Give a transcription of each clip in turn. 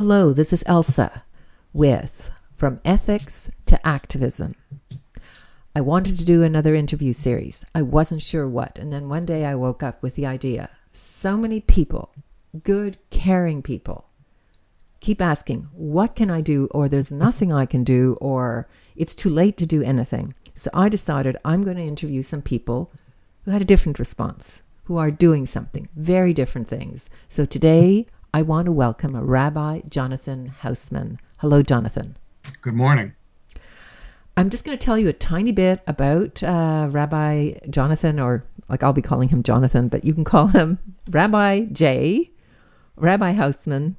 Hello, this is Elsa with From Ethics to Activism. I wanted to do another interview series. I wasn't sure what, and then one day I woke up with the idea. So many people, good, caring people, keep asking, what can I do? Or there's nothing I can do, or it's too late to do anything. So I decided I'm going to interview some people who had a different response, who are doing something, very different things. So today I want to welcome Rabbi Jonathan Hausman. Hello, Jonathan. Good morning. I'm just going to tell you a tiny bit about Rabbi Jonathan, or like I'll be calling him Jonathan, but you can call him Rabbi J, Rabbi Hausman.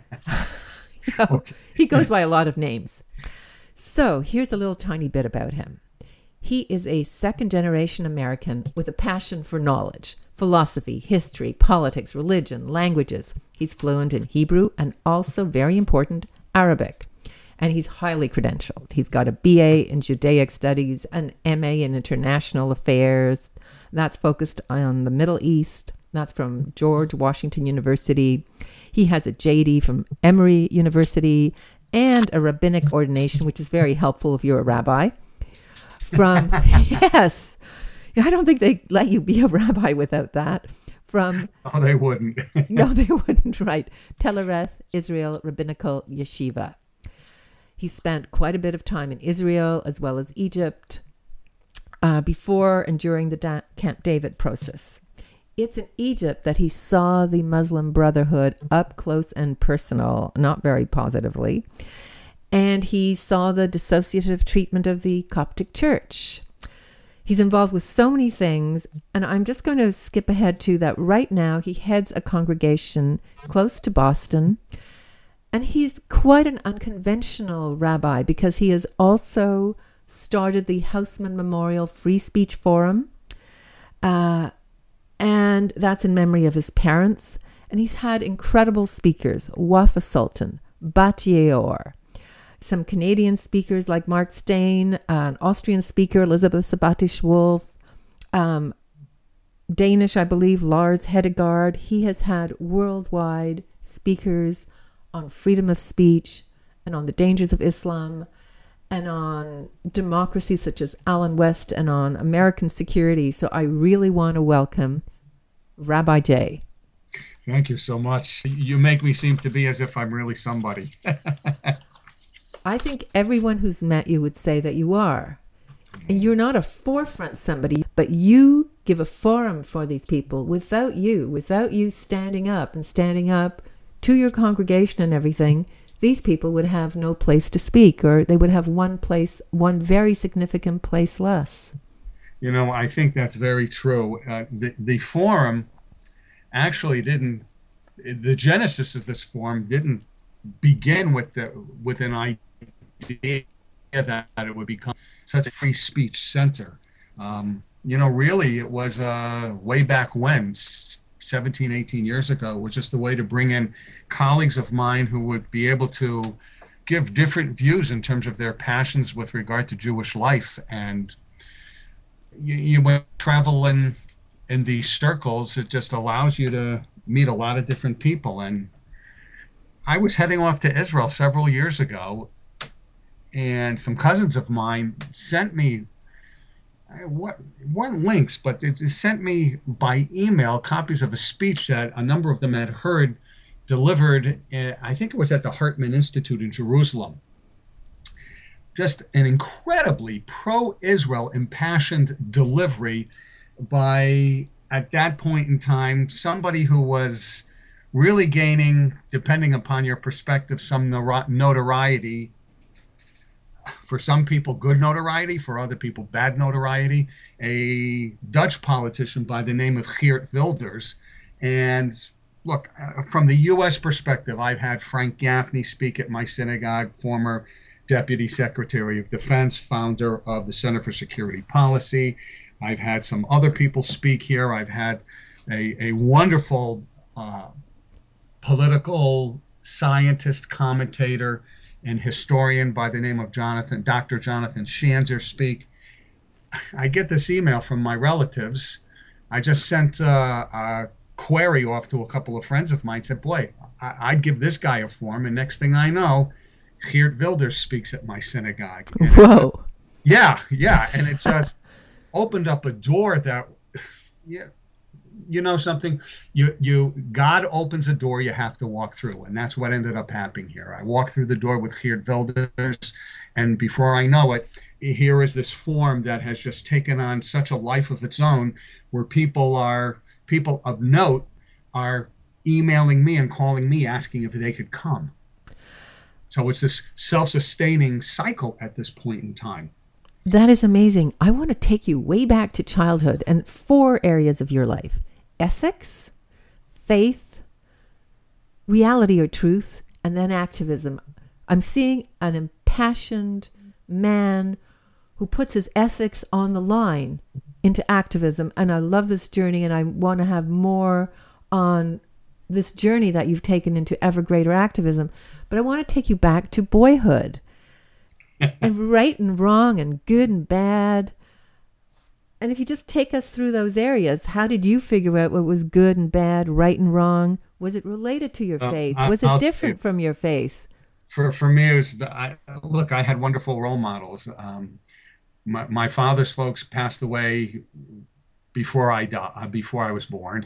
Okay. He goes by a lot of names. So here's a little tiny bit about him. He is a second-generation American with a passion for knowledge, philosophy, history, politics, religion, languages. He's fluent in Hebrew and also, very important, Arabic. And he's highly credentialed. He's got a BA in Judaic Studies, an MA in International Affairs. That's focused on the Middle East. That's from George Washington University. He has a JD from Emory University and a rabbinic ordination, which is very helpful if you're a rabbi. From, yes, I don't think they let you be a rabbi without that. From, Oh, they wouldn't. no, they wouldn't, right. Telereth, Israel Rabbinical Yeshiva. He spent quite a bit of time in Israel as well as Egypt before and during the Camp David process. It's in Egypt that he saw the Muslim Brotherhood up close and personal, not very positively. And he saw the dissociative treatment of the Coptic Church. He's involved with so many things, and I'm just going to skip ahead to that right now. He heads a congregation close to Boston, and he's quite an unconventional rabbi because he has also started the Hausman Memorial Free Speech Forum, and that's in memory of his parents. And he's had incredible speakers, Wafa Sultan, Bat Yeor, some Canadian speakers like Mark Steyn, an Austrian speaker, Elizabeth Sabatish-Wolf, Danish, I believe, Lars Hedegaard. He has had worldwide speakers on freedom of speech and on the dangers of Islam and on democracy such as Alan West and on American security. So I really want to welcome Rabbi J. Thank you so much. You make me seem to be as if I'm really somebody. I think everyone who's met you would say that you are. And you're not a forefront somebody, but you give a forum for these people. Without you standing up to your congregation and everything, these people would have no place to speak, or they would have one very significant place less. You know, I think that's very true. The forum actually the genesis of this forum didn't begin with an idea that it would become such a free speech center. Really, it was way back when, 17, 18 years ago, it was just a way to bring in colleagues of mine who would be able to give different views in terms of their passions with regard to Jewish life. And you travel in these circles, it just allows you to meet a lot of different people. And I was heading off to Israel several years ago, and some cousins of mine sent me, weren't links, but it sent me by email copies of a speech that a number of them had heard delivered, I think it was at the Hartman Institute in Jerusalem. Just an incredibly pro-Israel impassioned delivery by, at that point in time, somebody who was really gaining, depending upon your perspective, some notoriety. For some people, good notoriety. For other people, bad notoriety. A Dutch politician by the name of Geert Wilders. And look, from the U.S. perspective, I've had Frank Gaffney speak at my synagogue, former Deputy Secretary of Defense, founder of the Center for Security Policy. I've had some other people speak here. I've had a wonderful political scientist, commentator, and historian by the name of Dr. Jonathan Schanzer speak. I get this email from my relatives. I just sent a query off to a couple of friends of mine, said, boy, I'd give this guy a form, and next thing I know, Geert Wilders speaks at my synagogue. And Whoa. yeah, and it just opened up a door that, yeah, you know something, God opens a door you have to walk through, and that's what ended up happening here. I walked through the door with Geert Wilders, and before I know it, here is this form that has just taken on such a life of its own, where people of note are emailing me and calling me asking if they could come. So it's this self-sustaining cycle at this point in time. That is amazing. I want to take you way back to childhood and 4 areas of your life: ethics, faith, reality or truth, and then activism. I'm seeing an impassioned man who puts his ethics on the line into activism. And I love this journey, and I want to have more on this journey that you've taken into ever greater activism. But I want to take you back to boyhood and right and wrong and good and bad. And if you just take us through those areas, how did you figure out what was good and bad, right and wrong? Was it related to your faith? Was it different from your faith? For me, it was, look, I had wonderful role models. My father's folks passed away before I was born.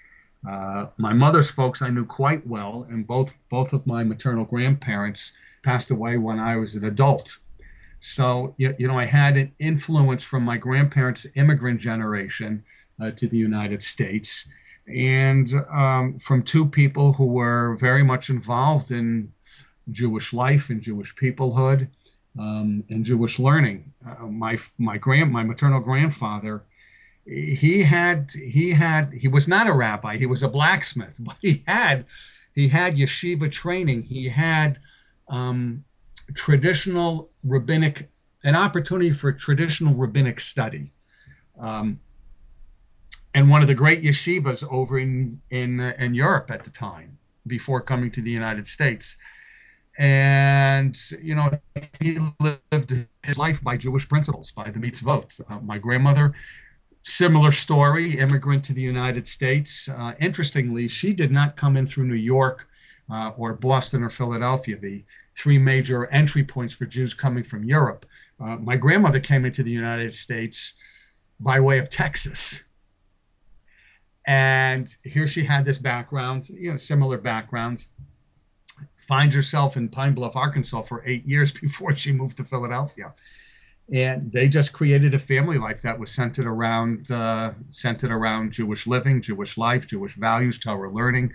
My mother's folks I knew quite well, and both of my maternal grandparents passed away when I was an adult. So, I had an influence from my grandparents' immigrant generation to the United States, and from 2 people who were very much involved in Jewish life and Jewish peoplehood, and Jewish learning. My maternal grandfather, he was not a rabbi, he was a blacksmith, but he had yeshiva training. He had an opportunity for traditional rabbinic study, and one of the great yeshivas over in Europe at the time, before coming to the United States. And he lived his life by Jewish principles, by the mitzvot. My grandmother, similar story, immigrant to the United States. Interestingly, she did not come in through New York or Boston or Philadelphia, the 3 major entry points for Jews coming from Europe. My grandmother came into the United States by way of Texas. And here she had this background, similar background. Finds herself in Pine Bluff, Arkansas for 8 years before she moved to Philadelphia. And they just created a family life that was centered around Jewish living, Jewish life, Jewish values, Torah learning,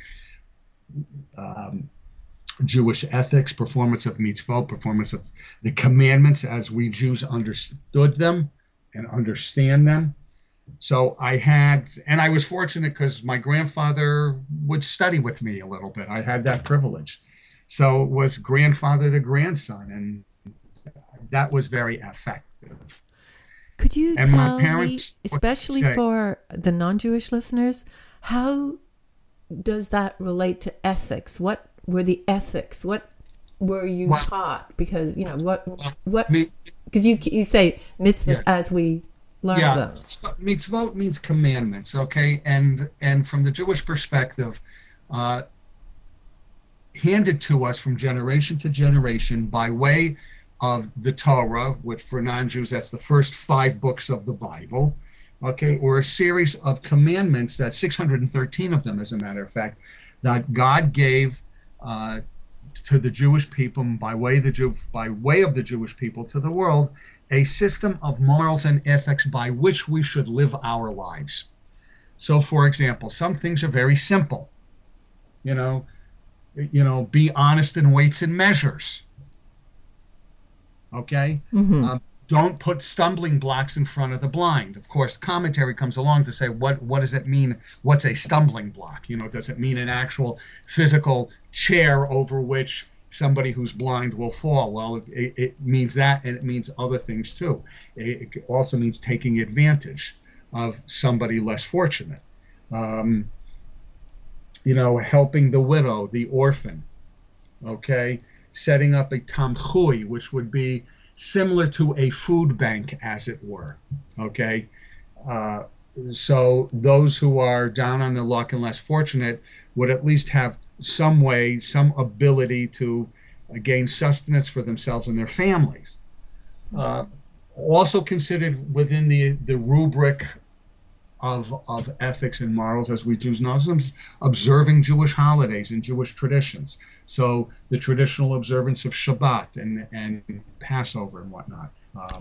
Jewish ethics, performance of mitzvot, performance of the commandments as we Jews understood them and understand them. So I was fortunate because my grandfather would study with me a little bit. I had that privilege. So it was grandfather to grandson, and that was very effective. Could you tell me, especially for the non-Jewish listeners, how does that relate to ethics? What were the ethics? What were you taught? Because, because you say mitzvahs as we learn them. Mitzvot means commandments, okay? And from the Jewish perspective, handed to us from generation to generation by way of the Torah, which for non-Jews, that's the first 5 books of the Bible, okay, or a series of commandments, that's 613 of them, as a matter of fact, that God gave to the Jewish people by way of the Jewish people to the world, a system of morals and ethics by which we should live our lives. So, for example, some things are very simple. Be honest in weights and measures. Okay? Mm-hmm. Don't put stumbling blocks in front of the blind. Of course, commentary comes along to say, what does it mean? What's a stumbling block? Does it mean an actual physical chair over which somebody who's blind will fall? Well, it means that, and it means other things too. It also means taking advantage of somebody less fortunate. Helping the widow, the orphan, okay? Setting up a tamchui, which would be similar to a food bank, as it were, okay? So those who are down on their luck and less fortunate would at least have some way, some ability to gain sustenance for themselves and their families. Uh, Also considered within the rubric of ethics and morals as we Jews Muslims, observing Jewish holidays and Jewish traditions. So the traditional observance of Shabbat and Passover and whatnot,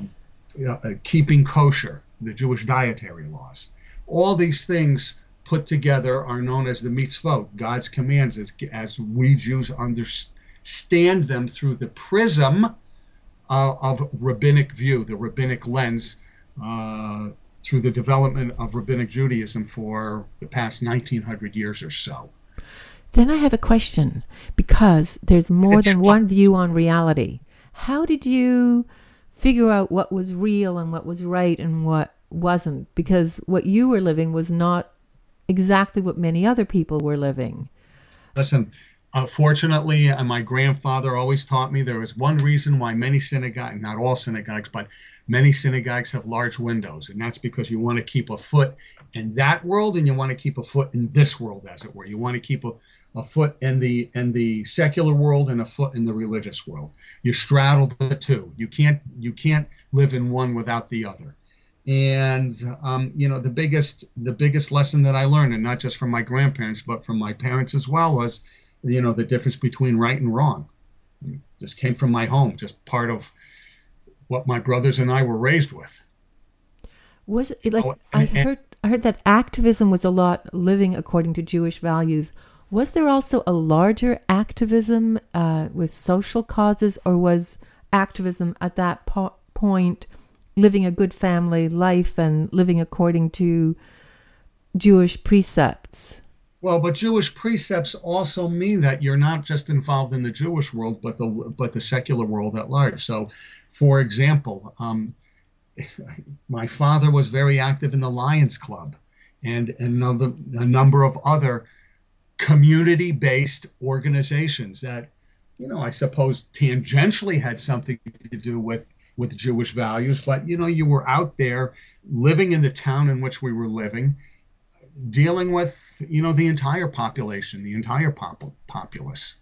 keeping kosher, the Jewish dietary laws. All these things put together are known as the mitzvot, God's commands, as we Jews understand them through the prism of rabbinic view, the rabbinic lens, through the development of rabbinic Judaism for the past 1900 years or so. Then I have a question, because there's more than one view on reality. How did you figure out what was real and what was right and what wasn't? Because what you were living was not exactly what many other people were living. Listen, fortunately, and my grandfather always taught me there is one reason why many synagogues, not all synagogues, but many synagogues have large windows. And that's because you want to keep a foot in that world and you want to keep a foot in this world, as it were. You want to keep a foot in the secular world and a foot in the religious world. You straddle the two. You can't live in one without the other. And the biggest lesson that I learned, and not just from my grandparents, but from my parents as well, was the difference between right and wrong. Just came from my home, just part of what my brothers and I were raised with. Was it like I heard that activism was a lot living according to Jewish values. Was there also a larger activism with social causes, or was activism at that point living a good family life and living according to Jewish precepts? Well, but Jewish precepts also mean that you're not just involved in the Jewish world, but the secular world at large. So, for example, my father was very active in the Lions Club and a number of other community-based organizations that, I suppose tangentially had something to do with Jewish values. But, you were out there living in the town in which we were living, dealing with, the entire population, the entire populace.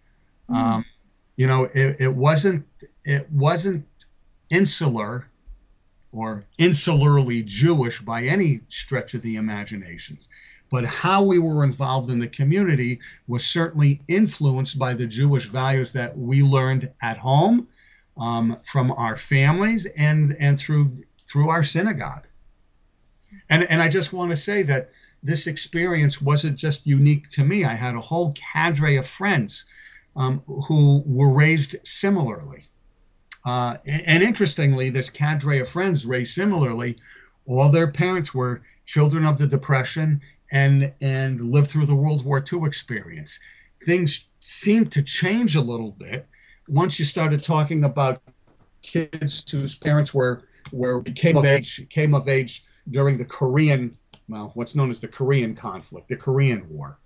It wasn't insular or insularly Jewish by any stretch of the imaginations. But how we were involved in the community was certainly influenced by the Jewish values that we learned at home, from our families and through our synagogue. And I just want to say that this experience wasn't just unique to me. I had a whole cadre of friends who were raised similarly. And interestingly, this cadre of friends raised similarly, all their parents were children of the Depression and lived through the World War II experience. Things seemed to change a little bit once you started talking about kids whose parents came of age during the Korean, what's known as the Korean conflict, the Korean War.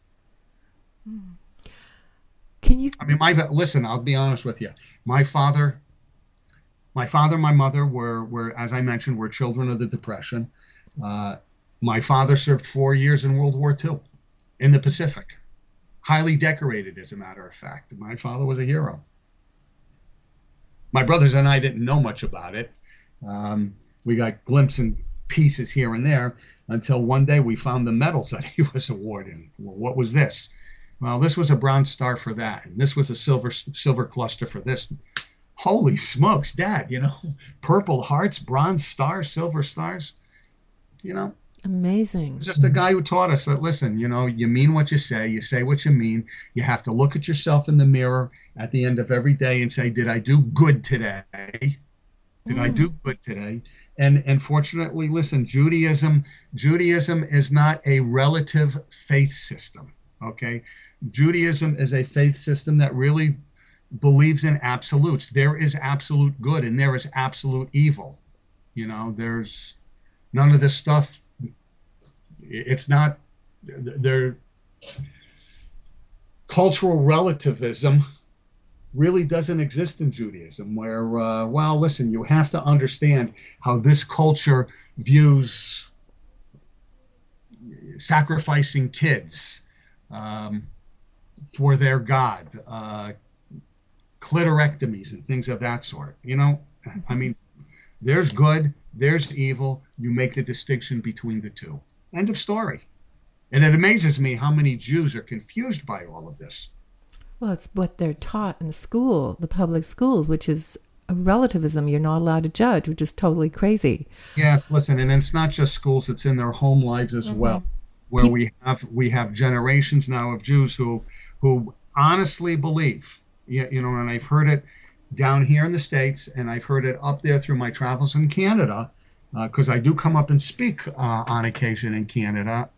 Can you? Listen, I'll be honest with you. My father, my mother were, as I mentioned, were children of the Depression. My father served 4 years in World War II in the Pacific. Highly decorated, as a matter of fact. My father was a hero. My brothers and I didn't know much about it. We got glimpses and pieces here and there until one day we found the medals that he was awarded. Well, what was this? Well, this was a Bronze Star for that, and this was a silver cluster for this. Holy smokes, Dad! Purple Hearts, Bronze Stars, Silver Stars. Amazing. Just a guy who taught us that, listen, you mean what you say what you mean. You have to look at yourself in the mirror at the end of every day and say, did I do good today? Did I do good today? And fortunately, listen, Judaism is not a relative faith system, okay? Judaism is a faith system that really believes in absolutes. There is absolute good and there is absolute evil. There's none of this stuff. It's not their cultural relativism really doesn't exist in Judaism, where, listen, you have to understand how this culture views sacrificing kids, for their God, clitorectomies and things of that sort. I mean, there's good, there's evil. You make the distinction between the two. End of story. And it amazes me how many Jews are confused by all of this. Well, it's what they're taught in school, the public schools, which is a relativism you're not allowed to judge, which is totally crazy. Yes, listen, and it's not just schools; it's in their home lives as well, where we have generations now of Jews who honestly believe, and I've heard it down here in the States, and I've heard it up there through my travels in Canada, because I do come up and speak on occasion in Canada,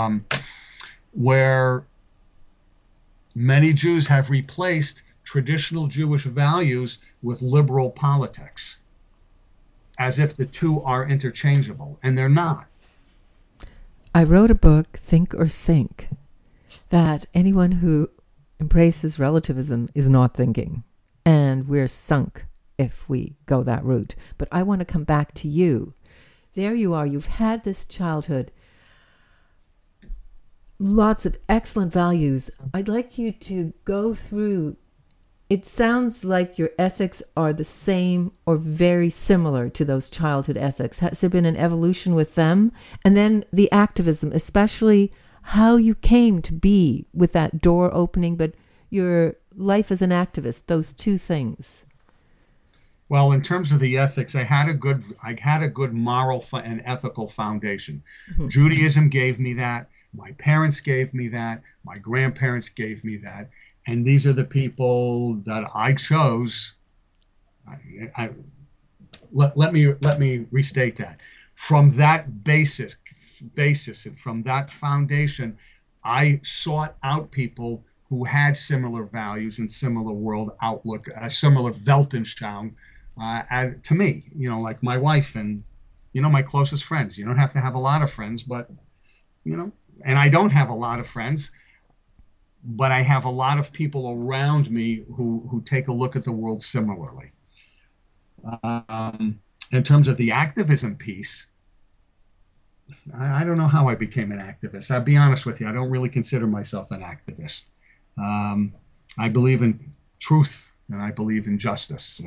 where many Jews have replaced traditional Jewish values with liberal politics, as if the two are interchangeable, and they're not. I wrote a book, Think or Sink, that anyone who embraces relativism is not thinking, and we're sunk if we go that route. But I want to come back to you. There you are. You've had this childhood. Lots of excellent values. I'd like you to go through. It sounds like your ethics are the same or very similar to those childhood ethics. Has there been an evolution with them? And then the activism, especially how you came to be with that door opening, but your life as an activist, those two things. Well, in terms of the ethics, I had a good moral and ethical foundation. Mm-hmm. Judaism gave me that. My parents gave me that. My grandparents gave me that. And these are the people that I chose. Let me restate that. From that basis and from that foundation, I sought out people who had similar values and similar world outlook, a similar Weltanschauung to me. Like my wife and my closest friends. You don't have to have a lot of friends, but and I don't have a lot of friends, but I have a lot of people around me who take a look at the world similarly. In terms of the activism piece, I don't know how I became an activist. I'll be honest with you. I don't really consider myself an activist. I believe in truth and I believe in justice.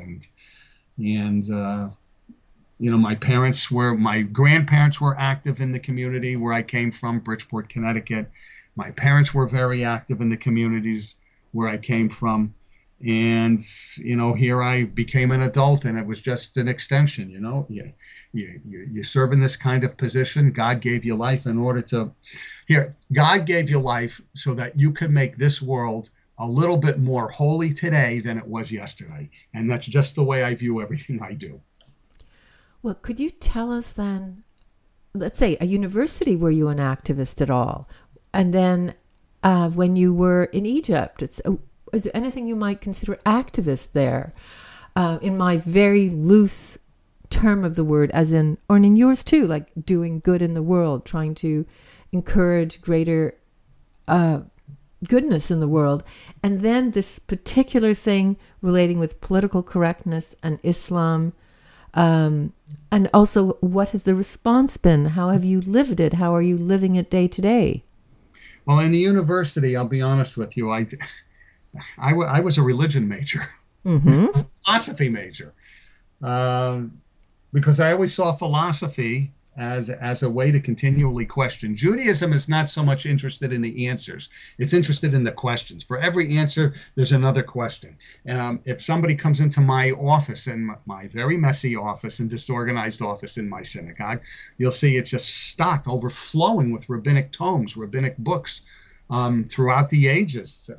My grandparents were active in the community where I came from, Bridgeport, Connecticut. My parents were very active in the communities where I came from. And, here I became an adult and it was just an extension, you serve in this kind of position. God gave you life God gave you life so that you could make this world a little bit more holy today than it was yesterday. And that's just the way I view everything I do. Well, could you tell us then, let's say a university, were you an activist at all? And then when you were in Egypt, is there anything you might consider activist there? In my very loose term of the word, as in, or in yours too, like doing good in the world, trying to encourage greater goodness in the world. And then this particular thing relating with political correctness and Islam. And also, what has the response been? How have you lived it? How are you living it day to day? Well, in the university, I'll be honest with you, I was a religion major, philosophy major, because I always saw philosophy as a way to continually question. Judaism is not so much interested in the answers. It's interested in the questions. For every answer, there's another question. If somebody comes into my office, in my very messy office and disorganized office in my synagogue, you'll see it's just stocked, overflowing with rabbinic tomes, rabbinic books throughout the ages.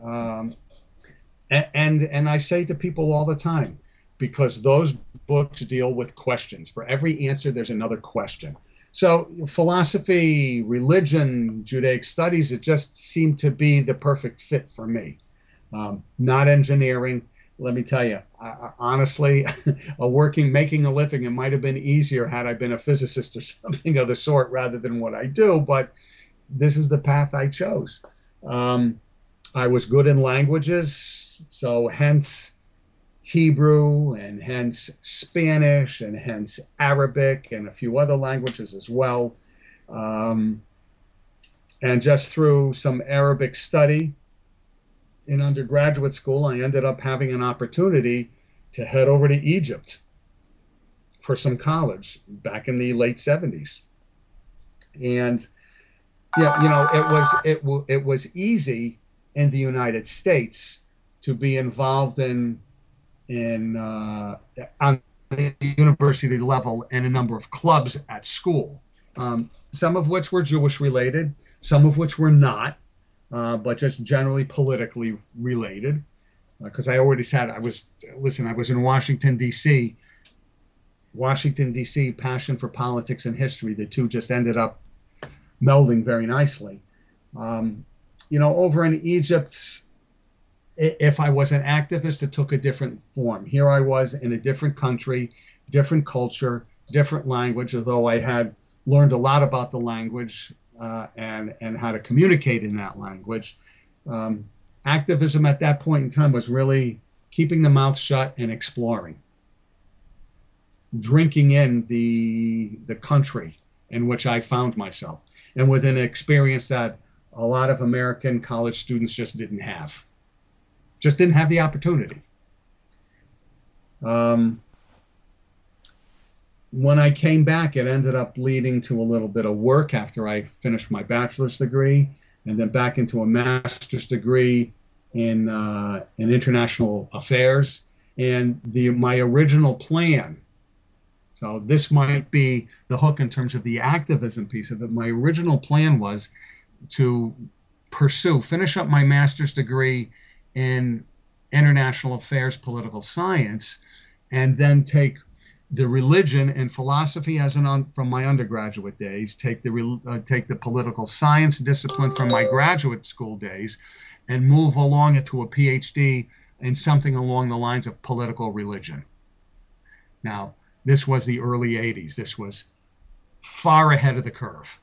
And I say to people all the time, because those books deal with questions. For every answer, there's another question. So philosophy, religion, Judaic studies, it just seemed to be the perfect fit for me. Not engineering. Let me tell you, honestly, making a living, it might have been easier had I been a physicist or something of the sort rather than what I do, but this is the path I chose. I was good in languages, so hence Hebrew and hence Spanish and hence Arabic and a few other languages as well. And just through some Arabic study in undergraduate school, I ended up having an opportunity to head over to Egypt for some college back in the late 70s. And yeah, it was easy in the United States to be involved in on the university level and a number of clubs at school, some of which were Jewish related, some of which were not, but just generally politically related. Because I already said I was in Washington D.C. Washington D.C. passion for politics and history. The two just ended up melding very nicely. Over in Egypt, if I was an activist, it took a different form. Here I was in a different country, different culture, different language, although I had learned a lot about the language and how to communicate in that language. Activism at that point in time was really keeping the mouth shut and exploring, drinking in the country in which I found myself, and with an experience that a lot of American college students just didn't have the opportunity. When I came back, it ended up leading to a little bit of work after I finished my bachelor's degree, and then back into a master's degree in international affairs. And my original plan, so this might be the hook in terms of the activism piece of it. My original plan was to finish up my master's degree in international affairs, political science, and then take the religion and philosophy from my undergraduate days, take the political science discipline from my graduate school days, and move along into a PhD in something along the lines of political religion. Now, this was the early 80s. This was far ahead of the curve.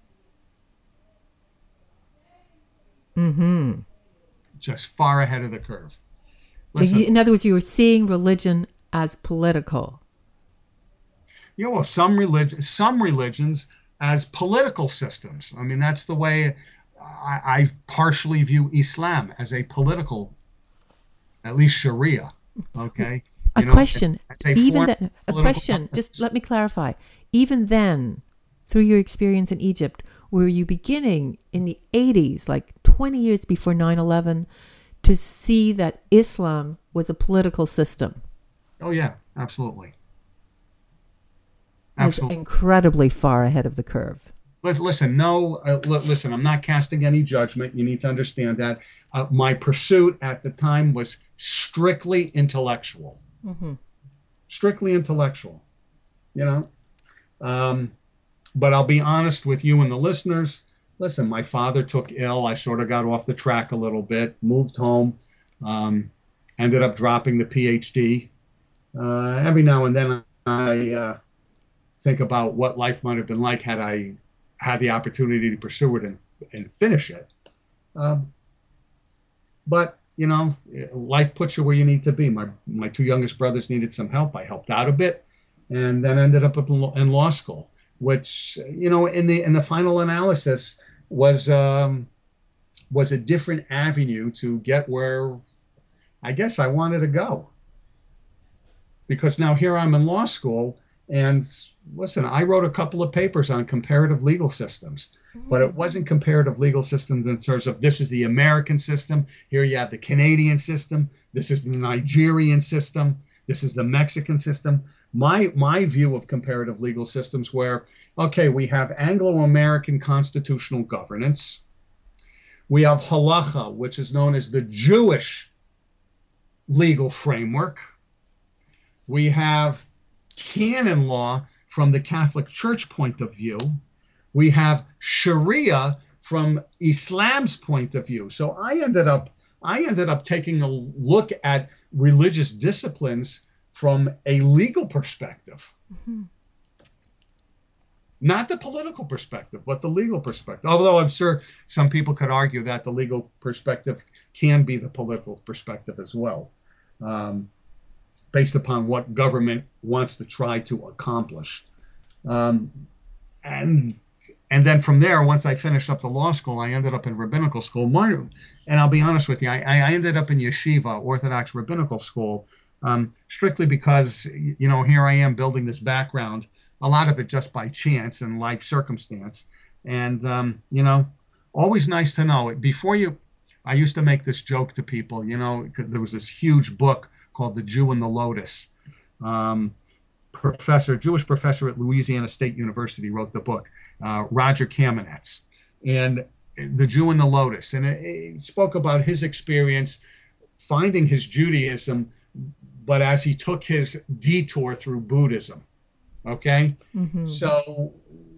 Mm-hmm. Just far ahead of the curve. Listen, in other words, you were seeing religion as political. Well, some religions as political systems. I mean, that's the way I partially view Islam, as a political, at least Sharia. Okay. A question. Just let me clarify. Even then, through your experience in Egypt, were you beginning in the 80s, like 20 years before 9/11, to see that Islam was a political system? Oh, yeah, absolutely. Was incredibly far ahead of the curve. Listen, I'm not casting any judgment. You need to understand that. My pursuit at the time was strictly intellectual. Mm-hmm. Strictly intellectual, But I'll be honest with you and the listeners. Listen, my father took ill. I sort of got off the track a little bit, moved home, ended up dropping the PhD. Every now and then I think about what life might have been like had I had the opportunity to pursue it and finish it. But, life puts you where you need to be. My two youngest brothers needed some help. I helped out a bit, and then ended up in law school, which, in the final analysis was a different avenue to get where I guess I wanted to go. Because now here I'm in law school, and listen, I wrote a couple of papers on comparative legal systems, but it wasn't comparative legal systems in terms of this is the American system. Here you have the Canadian system. This is the Nigerian system. This is the Mexican system. My view of comparative legal systems where, okay, we have Anglo-American constitutional governance. We have halacha, which is known as the Jewish legal framework. We have canon law from the Catholic Church point of view. We have Sharia from Islam's point of view. So I ended up taking a look at religious disciplines from a legal perspective. Mm-hmm. Not the political perspective, but the legal perspective. Although I'm sure some people could argue that the legal perspective can be the political perspective as well, based upon what government wants to try to accomplish. And And then from there, once I finished up the law school, I ended up in rabbinical school. And I'll be honest with you, I ended up in yeshiva, Orthodox rabbinical school, strictly because, here I am building this background, a lot of it just by chance and life circumstance. And, always nice to know. I used to make this joke to people, there was this huge book called The Jew and the Lotus. Jewish professor at Louisiana State University wrote the book, Roger Kamenetz, and The Jew and the Lotus. And it spoke about his experience finding his Judaism, but as he took his detour through Buddhism. Okay? Mm-hmm. So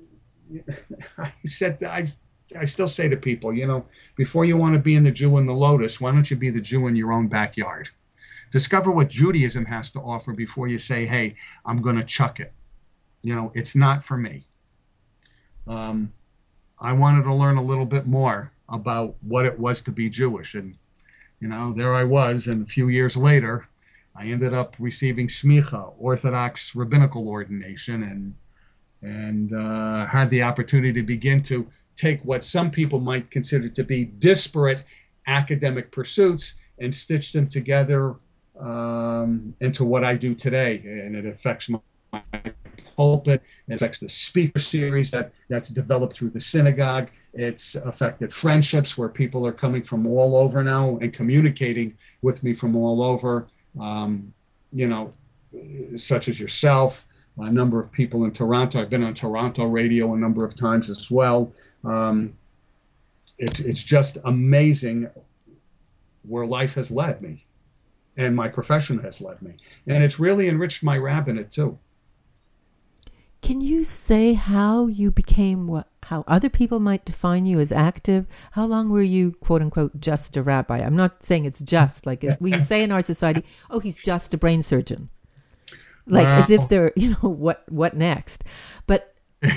I still say to people, before you want to be in the Jew and the Lotus, why don't you be the Jew in your own backyard? Discover what Judaism has to offer before you say, hey, I'm going to chuck it. It's not for me. I wanted to learn a little bit more about what it was to be Jewish. And, there I was. And a few years later, I ended up receiving smicha, Orthodox rabbinical ordination, and had the opportunity to begin to take what some people might consider to be disparate academic pursuits and stitch them together into what I do today. And it affects my pulpit. It affects the speaker series that's developed through the synagogue. It's affected friendships where people are coming from all over now and communicating with me from all over, such as yourself, a number of people in Toronto. I've been on Toronto radio a number of times as well. It's just amazing where life has led me and my profession has led me. And it's really enriched my rabbinate too. Can you say how you became how other people might define you as active? How long were you, quote unquote, just a rabbi? I'm not saying it's just like we say in our society, oh, he's just a brain surgeon. Like as if they're, what next? But,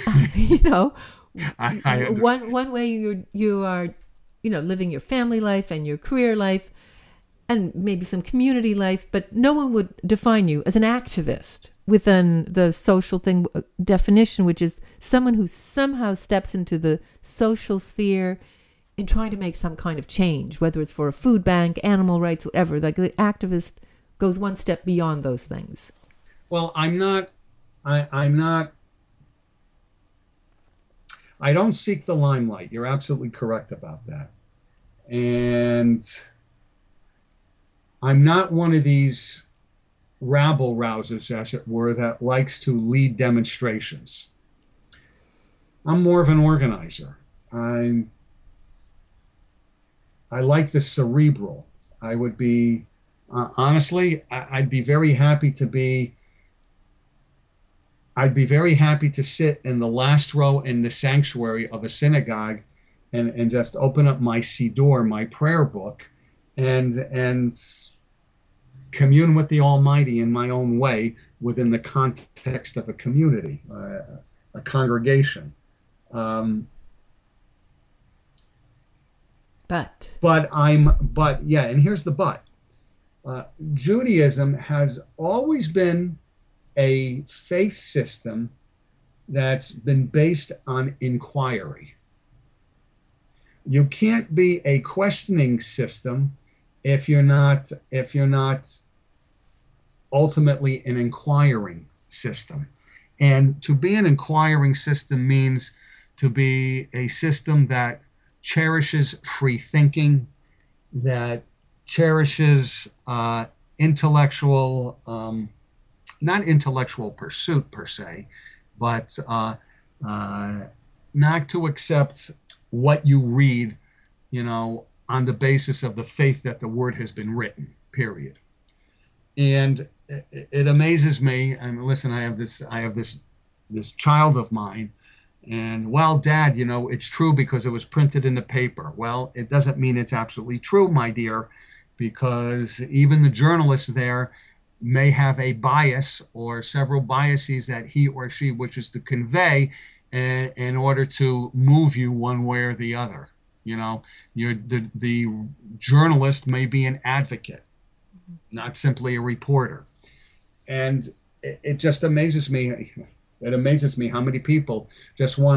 one way you are, living your family life and your career life and maybe some community life, but no one would define you as an activist within the social thing definition, which is someone who somehow steps into the social sphere in trying to make some kind of change, whether it's for a food bank, animal rights, whatever. Like the activist goes one step beyond those things. Well, I don't seek the limelight. You're absolutely correct about that. And I'm not one of these rabble rousers, as it were, that likes to lead demonstrations. I'm more of an organizer. I like the cerebral. I would be, honestly, I'd be very happy to sit in the last row in the sanctuary of a synagogue and just open up my siddur, my prayer book, and commune with the Almighty in my own way within the context of a community, a congregation. And here's the but. Judaism has always been a faith system that's been based on inquiry. You can't be a questioning system if you're not ultimately an inquiring system. And to be an inquiring system means to be a system that cherishes free thinking, that cherishes intellectual, not intellectual pursuit per se, but not to accept what you read, on the basis of the faith that the word has been written, period. And it amazes me. And listen, I have this child of mine, and well, Dad, it's true because it was printed in the paper. Well, it doesn't mean it's absolutely true, my dear, because even the journalist there may have a bias or several biases that he or she wishes to convey in order to move you one way or the other. The journalist may be an advocate, not simply a reporter. And it just amazes me. It amazes me how many people just want to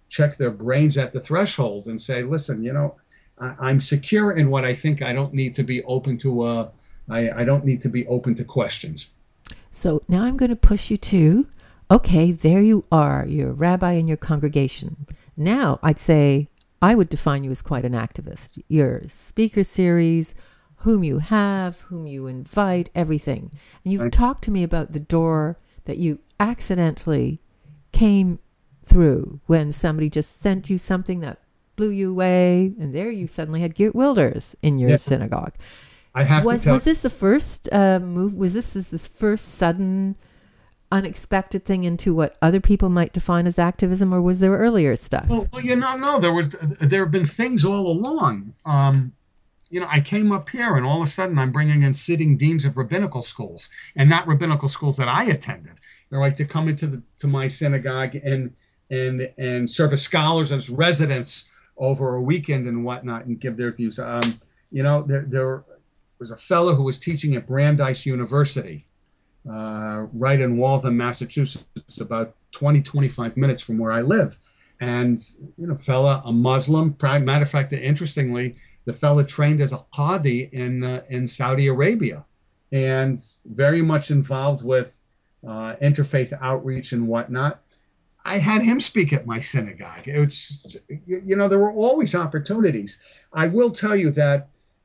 check their brains at the threshold and say, listen, I'm secure in what I think. I don't need to be open to I don't need to be open to questions. So now I'm going to push you to, okay, there you are. You're a rabbi in your congregation. Now I'd say I would define you as quite an activist. Your speaker series, whom you have, whom you invite, everything. And you've talked to me about the door that you accidentally came through when somebody just sent you something that blew you away, and there you suddenly had Geert Wilders in your synagogue. I have to tell. Was this the first move? Was this first sudden, unexpected thing into what other people might define as activism, or was there earlier stuff? Well, no. There have been things all along. I came up here, and all of a sudden, I'm bringing in sitting deans of rabbinical schools, and not rabbinical schools that I attended. They're like to come into my synagogue and serve as scholars, as residents over a weekend and whatnot, and give their views. There was a fellow who was teaching at Brandeis University, right in Waltham, Massachusetts, about 25 minutes from where I live. And, fella, a Muslim, matter of fact, interestingly, the fella trained as a Qadi in Saudi Arabia, and very much involved with interfaith outreach and whatnot. I had him speak at my synagogue. It's, there were always opportunities. I will tell you that,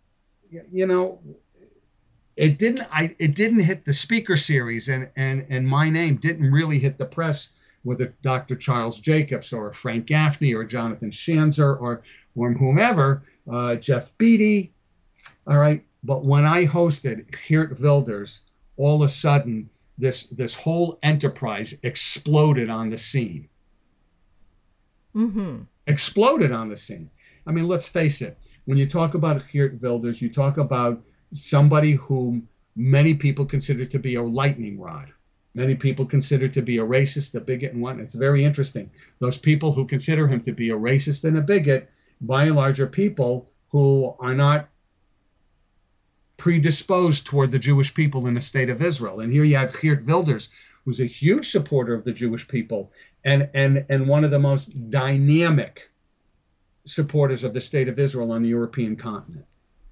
it didn't hit the speaker series, and my name didn't really hit the press with a Dr. Charles Jacobs or Frank Gaffney or Jonathan Schanzer or whomever, Jeff Beatty. All right. But when I hosted Geert Wilders, all of a sudden, this whole enterprise exploded on the scene. Mm-hmm. Exploded on the scene. I mean, let's face it. When you talk about Geert Wilders, you talk about somebody whom many people consider to be a lightning rod. Many people consider to be a racist, a bigot, and whatnot. It's very interesting. Those people who consider him to be a racist and a bigot, by and large, are people who are not predisposed toward the Jewish people in the state of Israel. And here you have Geert Wilders, who's a huge supporter of the Jewish people and one of the most dynamic supporters of the state of Israel on the European continent.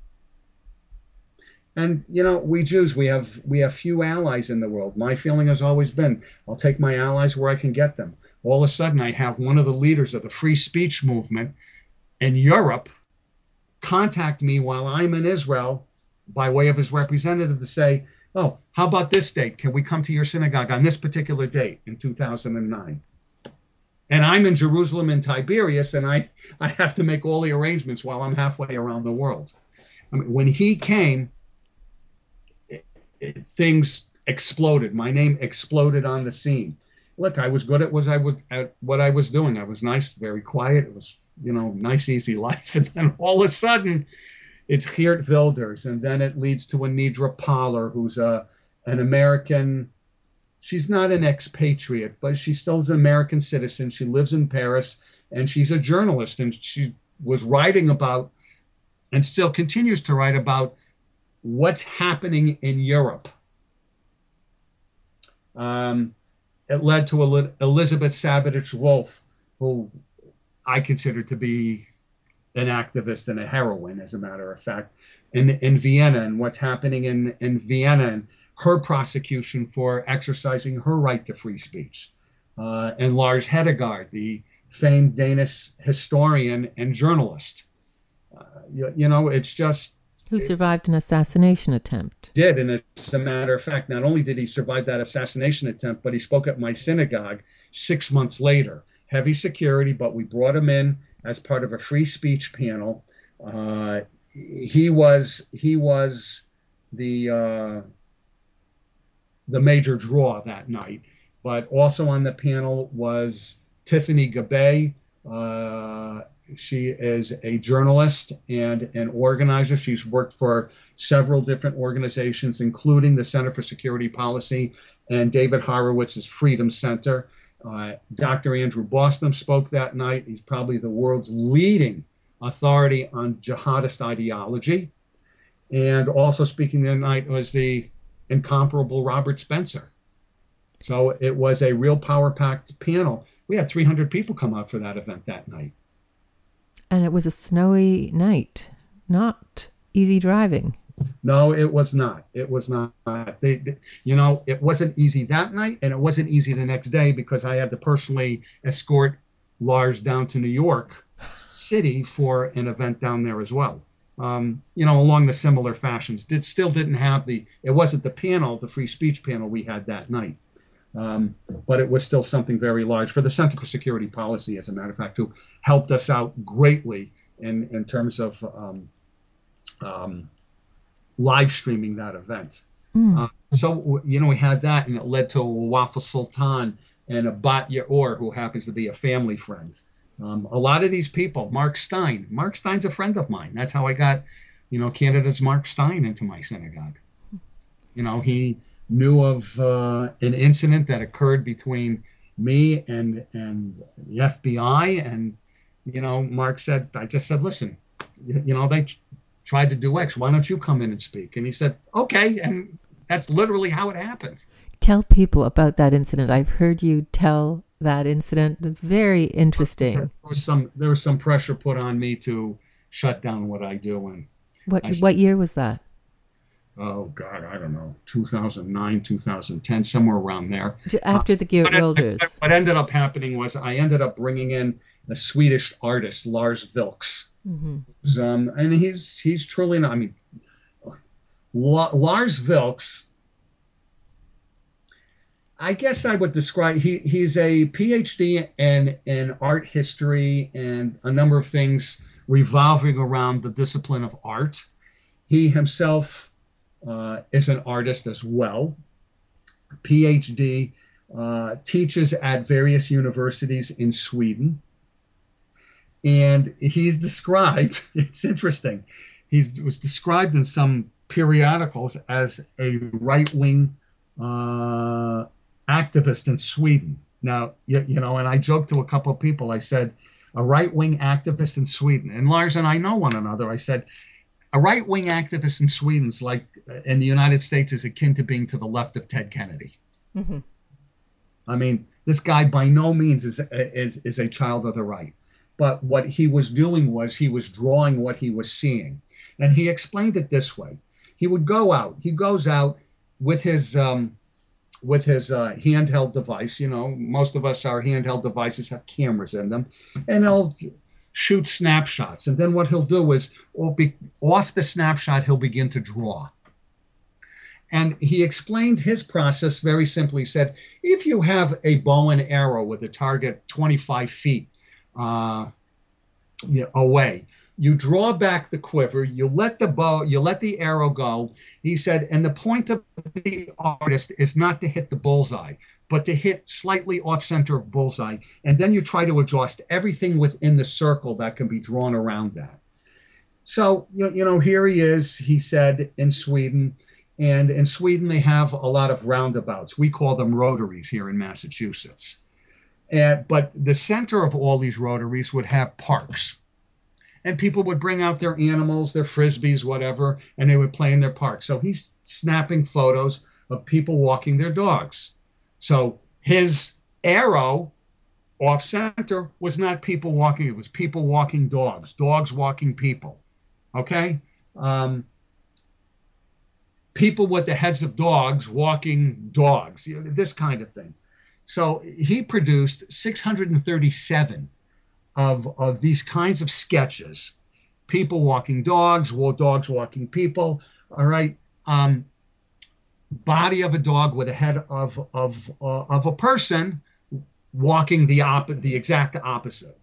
And, we Jews, we have few allies in the world. My feeling has always been, I'll take my allies where I can get them. All of a sudden, I have one of the leaders of the free speech movement in Europe contact me while I'm in Israel by way of his representative to say, oh, how about this date? Can we come to your synagogue on this particular date in 2009? And I'm in Jerusalem and Tiberias, and I have to make all the arrangements while I'm halfway around the world. I mean, when he came, things exploded. My name exploded on the scene. Look, I was good at what I was doing. I was nice, very quiet. It was, nice, easy life. And then all of a sudden, it's Geert Wilders, and then it leads to Anidra Poller, who's an American. She's not an expatriate, but she still is an American citizen. She lives in Paris, and she's a journalist, and she was writing about, and still continues to write about, what's happening in Europe. It led to Elizabeth Sabadich Wolf, who I consider to be an activist and a heroine, as a matter of fact, in Vienna, and what's happening in Vienna, and her prosecution for exercising her right to free speech. And Lars Hedegaard, the famed Danish historian and journalist. It's just... Who survived an assassination attempt. Did, and as a matter of fact, not only did he survive that assassination attempt, but he spoke at my synagogue 6 months later. Heavy security, but we brought him in as part of a free speech panel. He was the major draw that night. But also on the panel was Tiffany Gabay. She is a journalist and an organizer. She's worked for several different organizations, including the Center for Security Policy and David Horowitz's Freedom Center. Dr. Andrew Boston spoke that night. He's probably the world's leading authority on jihadist ideology. And also speaking that night was the incomparable Robert Spencer. So it was a real power-packed panel. We had 300 people come out for that event that night. And it was a snowy night, not easy driving. No, it was not. It was not. It wasn't easy that night, and it wasn't easy the next day because I had to personally escort Lars down to New York City for an event down there as well. Along the similar fashions. Still didn't have it wasn't the panel, the free speech panel we had that night. But it was still something very large for the Center for Security Policy, as a matter of fact, who helped us out greatly in terms of live streaming that event. So we had that, and it led to Wafa Sultan and a Bat Yaor, who happens to be a family friend. A lot of these people, Mark Stein's a friend of mine. That's how I got, Canada's Mark Stein into my synagogue. He knew of an incident that occurred between me and the FBI, and Mark said, I just said, listen, they tried to do X. Why don't you come in and speak? And he said, okay, and that's literally how it happened. Tell people about that incident. I've heard you tell that incident. That's very interesting. There was some pressure put on me to shut down what I do. And what year was that? Oh God, I don't know, 2009, 2010, somewhere around there. After the Geert Wilders. What ended up happening was I ended up bringing in a Swedish artist, Lars Vilks. Mm-hmm. And he's truly not, Lars Vilks, I guess I would describe, he's a PhD in art history and a number of things revolving around the discipline of art. He himself is an artist as well, PhD, teaches at various universities in Sweden. And he's described, it's interesting, was described in some periodicals as a right-wing activist in Sweden. Now, and I joked to a couple of people, I said, a right-wing activist in Sweden. And Lars and I know one another. I said, a right-wing activist in Sweden is like, in the United States, is akin to being to the left of Ted Kennedy. Mm-hmm. This guy by no means is a child of the right. But what he was doing was he was drawing what he was seeing. And he explained it this way. He goes out with his handheld device. Most of us, our handheld devices have cameras in them, and they'll shoot snapshots. And then what he'll do is, off the snapshot, he'll begin to draw. And he explained his process very simply. He said, if you have a bow and arrow with a target 25 feet away, you draw back the quiver, you let the arrow go. He said, and the point of the artist is not to hit the bullseye, but to hit slightly off center of bullseye. And then you try to exhaust everything within the circle that can be drawn around that. So, here he is, he said, in Sweden. And in Sweden, they have a lot of roundabouts. We call them rotaries here in Massachusetts. But the center of all these rotaries would have parks. And people would bring out their animals, their frisbees, whatever, and they would play in their park. So he's snapping photos of people walking their dogs. So his arrow off center was not people walking, it was people walking dogs walking people. Okay? People with the heads of dogs walking dogs, this kind of thing. So he produced 637 of these kinds of sketches, people walking dogs walking people. All right, body of a dog with a head of a person walking the exact opposite.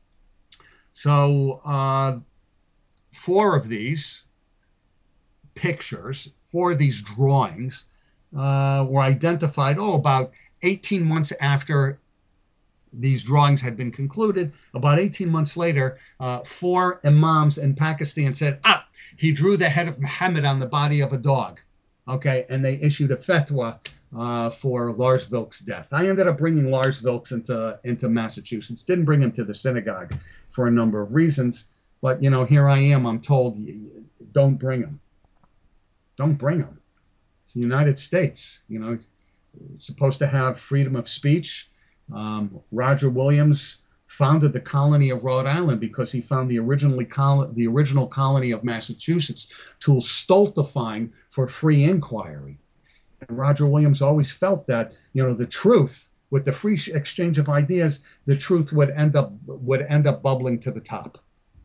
So 4 of these pictures, 4 of these drawings were identified. About 18 months after these drawings had been concluded, about 18 months later, 4 imams in Pakistan said, he drew the head of Muhammad on the body of a dog. Okay, and they issued a fatwa for Lars Vilks' death. I ended up bringing Lars Vilks into Massachusetts. Didn't bring him to the synagogue for a number of reasons, but here I am. I'm told, don't bring him. Don't bring him. It's the United States. It's supposed to have freedom of speech. Roger Williams founded the colony of Rhode Island because he found the original colony of Massachusetts tool stultifying for free inquiry. And Roger Williams always felt that, the truth, with the free exchange of ideas, the truth would end up bubbling to the top.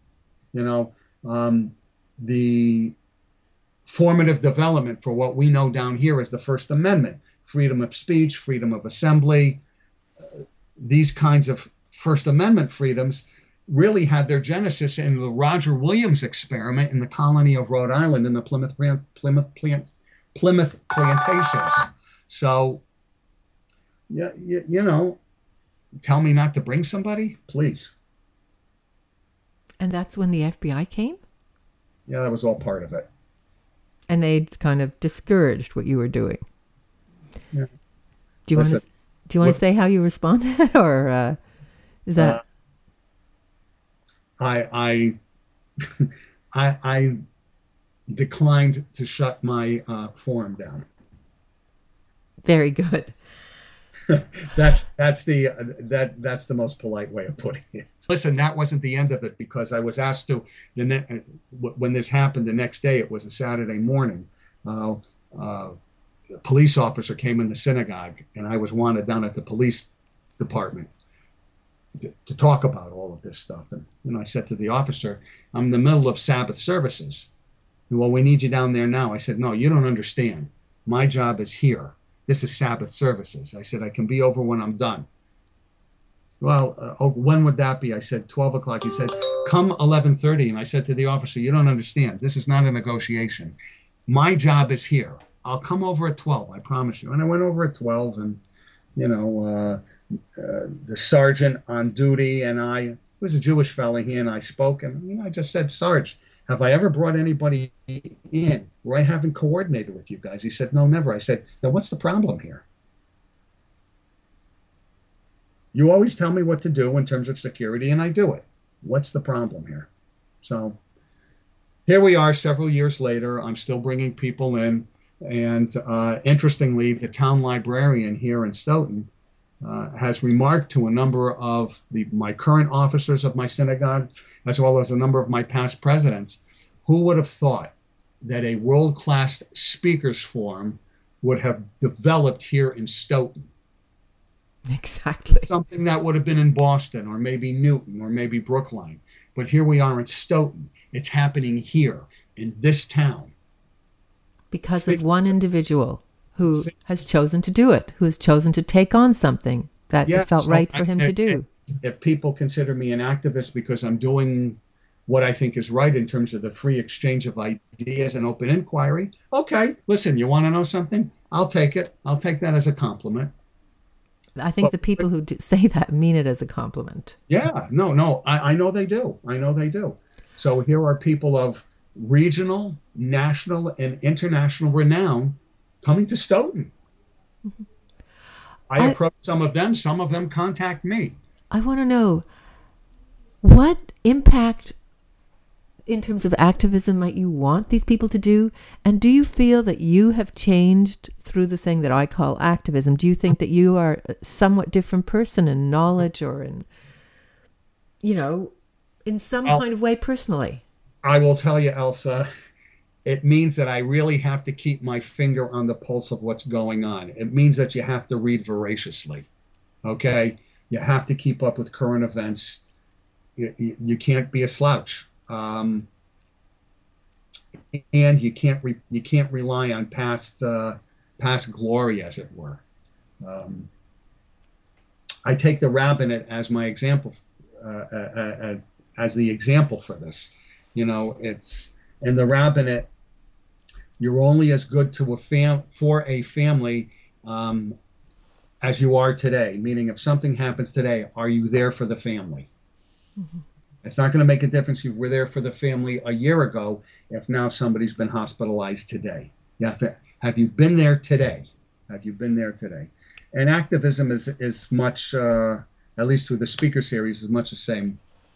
The formative development for what we know down here as the First Amendment, freedom of speech, freedom of assembly, these kinds of First Amendment freedoms really had their genesis in the Roger Williams experiment in the colony of Rhode Island in the Plymouth plantations. So, tell me not to bring somebody, please. And that's when the FBI came? Yeah, that was all part of it. And they kind of discouraged what you were doing. Yeah. Do you want to say how you responded, or is that? I declined to shut my forum down. Very good. That's the most polite way of putting it. Listen, that wasn't the end of it, because I was asked to when this happened the next day. It was a Saturday morning. A police officer came in the synagogue, and I was wanted down at the police department to talk about all of this stuff. And I said to the officer, "I'm in the middle of Sabbath services." "Well, we need you down there now." I said, "No, you don't understand. My job is here. This is Sabbath services." I said, "I can be over when I'm done." "Well, when would that be?" I said, 12 o'clock. He said, "Come 11:30. And I said to the officer, "You don't understand. This is not a negotiation. My job is here. I'll come over at 12, I promise you." And I went over at 12, and, the sergeant on duty and I, was a Jewish fellow, he and I spoke, and I just said, "Sarge, have I ever brought anybody in where I haven't coordinated with you guys?" He said, "No, never." I said, "Then what's the problem here? You always tell me what to do in terms of security, and I do it. What's the problem here?" So here we are several years later. I'm still bringing people in. And interestingly, the town librarian here in Stoughton has remarked to a number of my current officers of my synagogue, as well as a number of my past presidents, who would have thought that a world-class speakers forum would have developed here in Stoughton? Exactly. Something that would have been in Boston, or maybe Newton, or maybe Brookline. But here we are in Stoughton. It's happening here in this town. Because of one individual who has chosen to do it, who has chosen to take on something that it felt right for him to do. If people consider me an activist because I'm doing what I think is right in terms of the free exchange of ideas and open inquiry, okay, listen, you want to know something? I'll take it. I'll take that as a compliment. I think the people who say that mean it as a compliment. Yeah, no, I know they do. I know they do. So here are people of regional, national, and international renown coming to Stoughton. Mm-hmm. I approach some of them contact me. I want to know, what impact in terms of activism might you want these people to do? And do you feel that you have changed through the thing that I call activism? Do you think that you are a somewhat different person in knowledge, or in, in some kind of way personally? I will tell you, Elsa, it means that I really have to keep my finger on the pulse of what's going on. It means that you have to read voraciously, okay? You have to keep up with current events. You can't be a slouch, and you can't rely on past glory, as it were. I take the rabbinate as my example, as the example for this. It's in the rabbinate. You're only as good to for a family as you are today. Meaning, if something happens today, are you there for the family? Mm-hmm. It's not going to make a difference if you were there for the family a year ago if now somebody's been hospitalized today. Have you been there today? Have you been there today? And activism is much, at least through the speaker series, is much the same,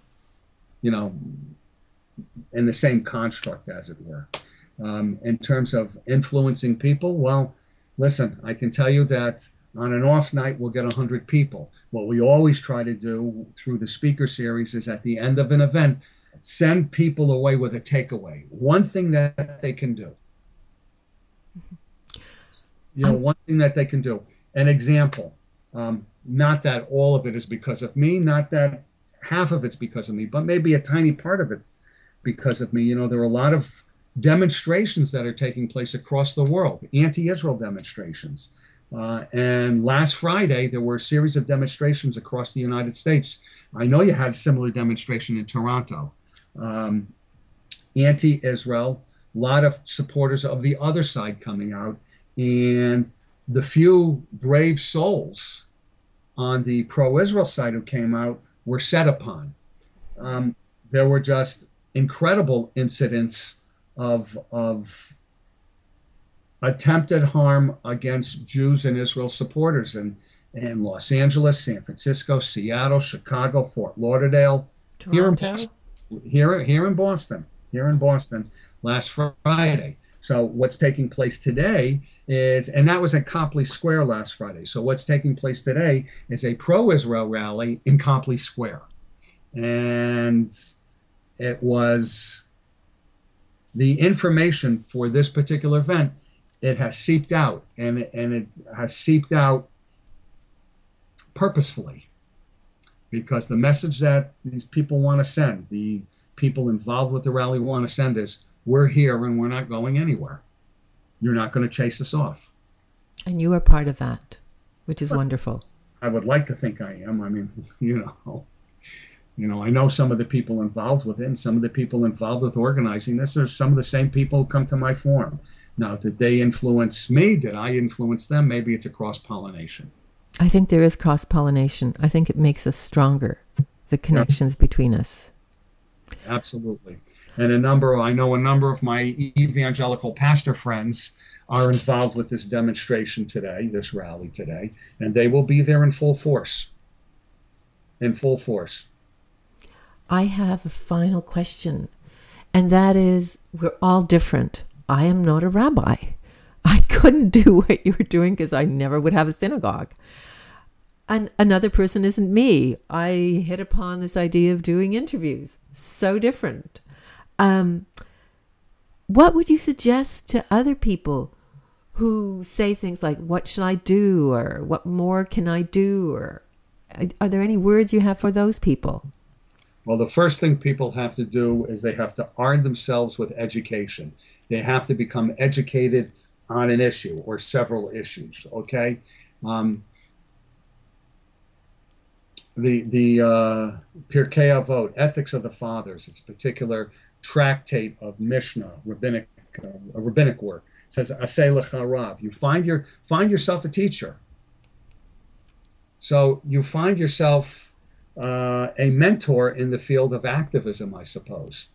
in the same construct, as it were. In terms of influencing people, well, listen, I can tell you that On an off night, we'll get 100 people. What we always try to do through the speaker series is at the end of an event, send people away with a takeaway. One thing that they can do. One thing that they can do. An example. Not that all of it is because of me, not that half of it's because of me, but maybe a tiny part of it's because of me. There are a lot of demonstrations that are taking place across the world, anti-Israel demonstrations. And last Friday, there were a series of demonstrations across the United States. I know you had a similar demonstration in Toronto. Anti-Israel, a lot of supporters of the other side coming out, and the few brave souls on the pro-Israel side who came out were set upon. There were just incredible incidents of attempted harm against Jews and Israel supporters in Los Angeles, San Francisco, Seattle, Chicago, Fort Lauderdale, Toronto. here in Boston last Friday. So what's taking place today is, and that was at Copley Square last Friday. So what's taking place today is a pro-Israel rally in Copley Square. And it was the information for this particular event. It has seeped out, and it has seeped out purposefully, because the message that these people want to send, the people involved with the rally want to send, is we're here and we're not going anywhere. You're not going to chase us off. And you are part of that, which is wonderful. I would like to think I am. I mean, I know some of the people involved with it, and some of the people involved with organizing this are some of the same people who come to my forum. Now, did they influence me? Did I influence them? Maybe it's a cross-pollination. I think there is cross-pollination. I think it makes us stronger, the connections between us. Absolutely. And I know a number of my evangelical pastor friends are involved with this demonstration today, this rally today, and they will be there in full force. I have a final question, and that is, we're all different. I am not a rabbi. I couldn't do what you were doing because I never would have a synagogue. And another person isn't me. I hit upon this idea of doing interviews. So different. What would you suggest to other people who say things like, what should I do? Or what more can I do? Or are there any words you have for those people? Well, the first thing people have to do is they have to arm themselves with education. They have to become educated on an issue or several issues, okay? The Pirkei Avot, Ethics of the Fathers, it's a particular tractate of Mishnah, rabbinic work. It says, Aseh lecha rav. You find yourself a teacher. So you find yourself a mentor in the field of activism, I suppose,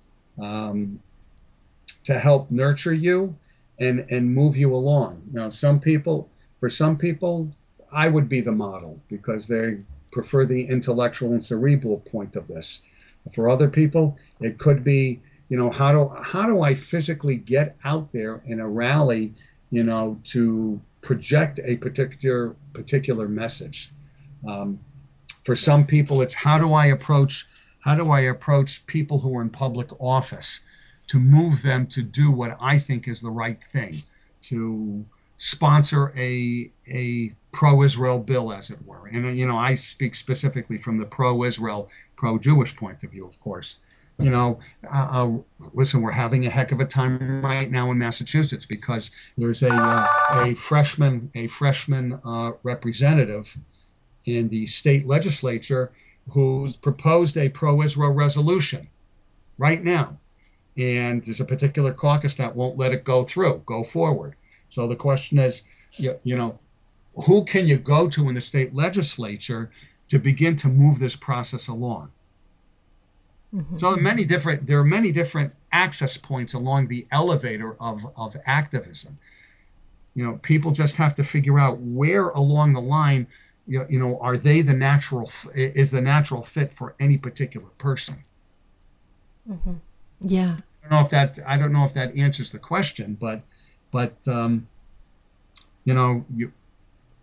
to help nurture you and move you along. Now, for some people, I would be the model because they prefer the intellectual and cerebral point of this. For other people, it could be, how do I physically get out there in a rally, to project a particular message. For some people, it's how do I approach people who are in public office to move them to do what I think is the right thing, to sponsor a pro-Israel bill, as it were. And, I speak specifically from the pro-Israel, pro-Jewish point of view, of course. Listen, we're having a heck of a time right now in Massachusetts because there's a freshman representative in the state legislature who's proposed a pro-Israel resolution right now. And there's a particular caucus that won't let it go forward. So the question is, who can you go to in the state legislature to begin to move this process along? Mm-hmm. So there are many different access points along the elevator of activism. People just have to figure out where along the line, are they is the natural fit for any particular person? Mm-hmm. Yeah. I don't know if that answers the question, but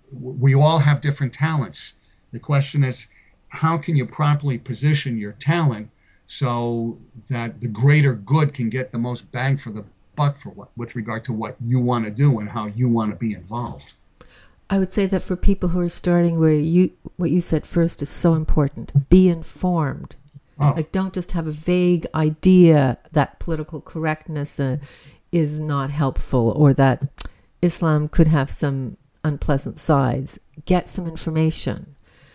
we all have different talents. The question is, how can you properly position your talent so that the greater good can get the most bang for the buck for what, with regard to what you want to do and how you want to be involved? I would say that for people who are starting, what you said first is so important. Be informed. Oh, Like, don't just have a vague idea that political correctness is not helpful, or that Islam could have some unpleasant sides. Get some information.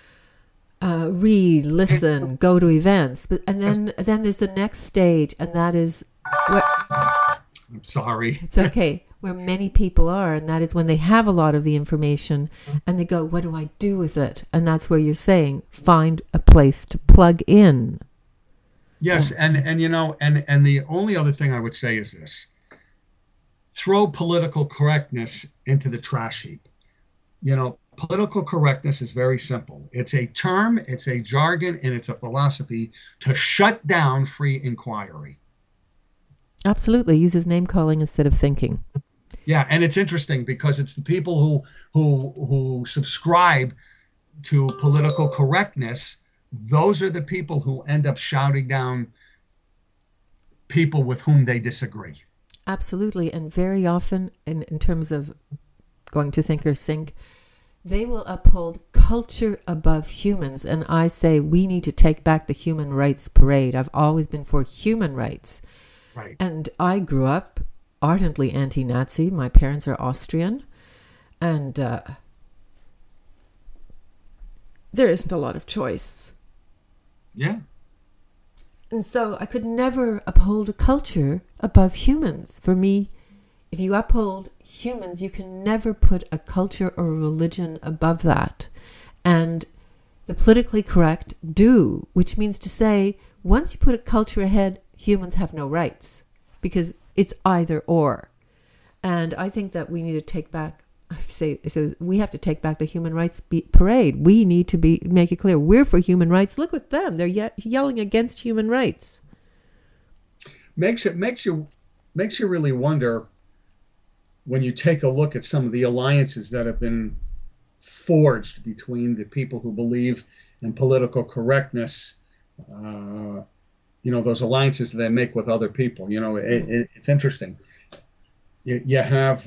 Read, listen, go to events. And then there's the next stage, and that is what, I'm sorry. it's okay, where many people are, and that is when they have a lot of the information and they go, what do I do with it? And that's where you're saying, find a place to plug in. Yes, and you know, and the only other thing I would say is this: throw political correctness into the trash heap. You know, political correctness is very simple. It's a term, it's a jargon, and it's a philosophy to shut down free inquiry. Absolutely. Uses name calling instead of thinking. Yeah, and it's interesting because it's the people who subscribe to political correctness. Those are the people who end up shouting down people with whom they disagree. Absolutely. And very often, in terms of going to think or sink, they will uphold culture above humans. And I say we need to take back the human rights parade. I've always been for human rights. Right. And I grew up ardently anti-Nazi. My parents are Austrian. And there isn't a lot of choice. Yeah. And so I could never uphold a culture above humans. For me, if you uphold humans, you can never put a culture or a religion above that. And the politically correct do, which means to say, once you put a culture ahead, humans have no rights, because it's either or. And I think that we need to take back, we have to take back the human rights parade. We need to make it clear we're for human rights. Look at them; they're yelling against human rights. Makes you really wonder when you take a look at some of the alliances that have been forged between the people who believe in political correctness. You know, those alliances that they make with other people. You know, it's interesting. You have.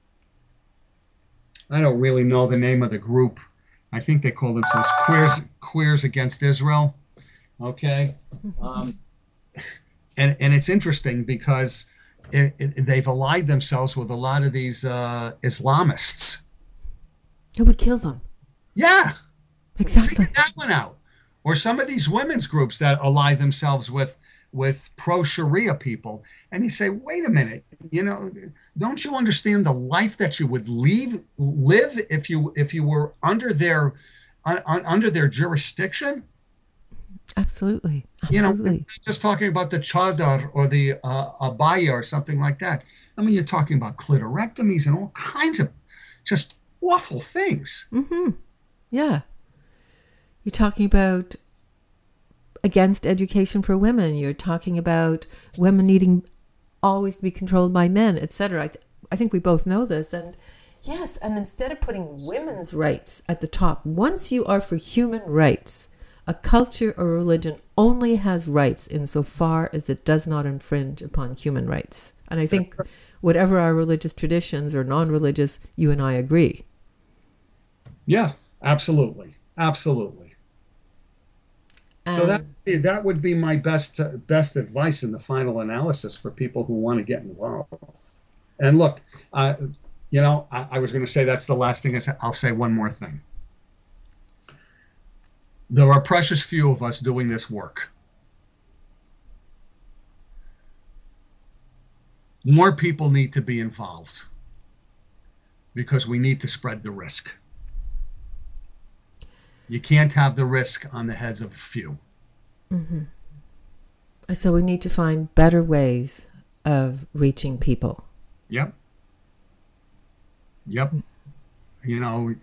I don't really know the name of the group. I think they call themselves Queers Against Israel. Okay. And it's interesting because they've allied themselves with a lot of these Islamists. Who would kill them? Yeah. Exactly. Figure that one out. Or some of these women's groups that ally themselves with pro-Sharia people. And you say, wait a minute, you know, don't you understand the life that you would live if you were under their jurisdiction? Absolutely. You know, just talking about the chadar or the abaya or something like that. I mean, you're talking about clitorectomies and all kinds of just awful things. Mm-hmm. Yeah. You're talking about against education for women. You're talking about women needing always to be controlled by men, etc. I think we both know this. And yes, and instead of putting women's rights at the top, once you are for human rights, a culture or religion only has rights insofar as it does not infringe upon human rights. And I think whatever our religious traditions or non-religious, you and I agree. Yeah, absolutely. Absolutely. So that would be my best advice in the final analysis for people who want to get involved. And look, you know, I was going to say that's the last thing. I'll say one more thing. There are precious few of us doing this work. More people need to be involved because we need to spread the risk. You can't have the risk on the heads of a few. Mm-hmm. So we need to find better ways of reaching people. Yep. Yep. You know,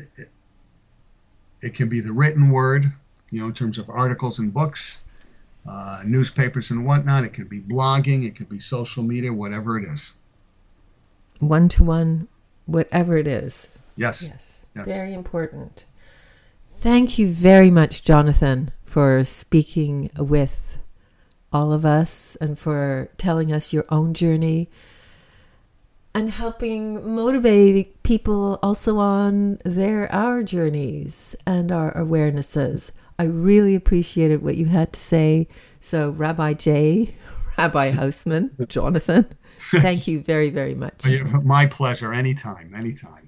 it can be the written word, you know, in terms of articles and books, newspapers and whatnot. It could be blogging. It could be social media, whatever it is. One-to-one, whatever it is. Yes. Yes. Yes. Very important. Thank you very much, Jonathan, for speaking with all of us and for telling us your own journey and helping motivate people also on our journeys and our awarenesses. I really appreciated what you had to say. So Rabbi Jay, Rabbi Hausman, Jonathan, thank you very, very much. My pleasure. Anytime.